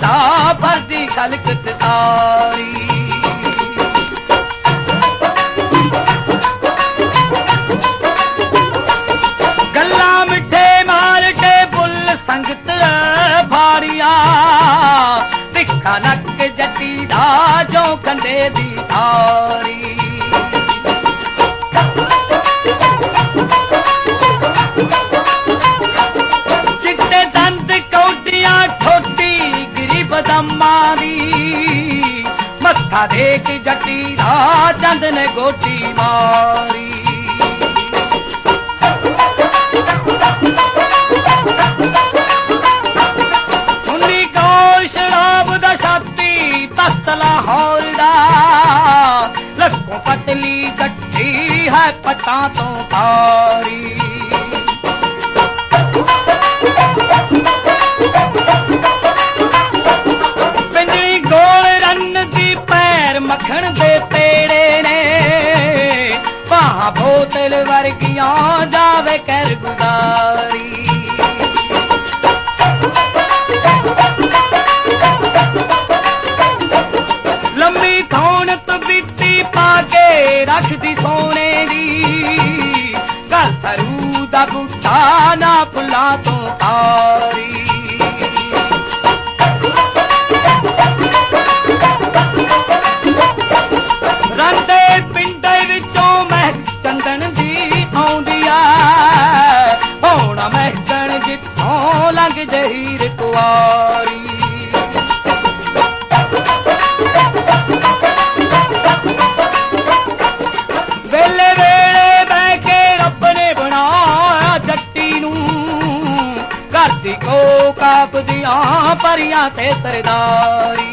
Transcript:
दा भरदी खलकत सारी। गल्ला मिठे मालटे बुल संगत भारिया तिखा नक जटी दा जो कंडे दी धारी। चिट्टे दंद कौटियां ठोटी गिरी बदम्मा दी मत्था देख जटी दा चंद ने गोटी मारी। सुनी गौ शराब दा छाती तस्तला हौलदा लक्कों पतली कट्ठी है पटा तो भारी। पिंजरी गोल रन दी पैर मखण दे पेड़े ने बाह बोतल वर्गियां जावे कर गुजारी। लम्मी थौनत बिट्टी पाके रख दी सोने दी गल सरू दा बूटा ना फुला तो तारी। रंदे पिंडे विचों महक चंदन दी आउंदी आ होना महकण जिथों लंघ जहीर कुआरी। वेले वेले बह के रब ने बनाया जट्टी नूं घर दी को काप दियां परियां ते सरदारी।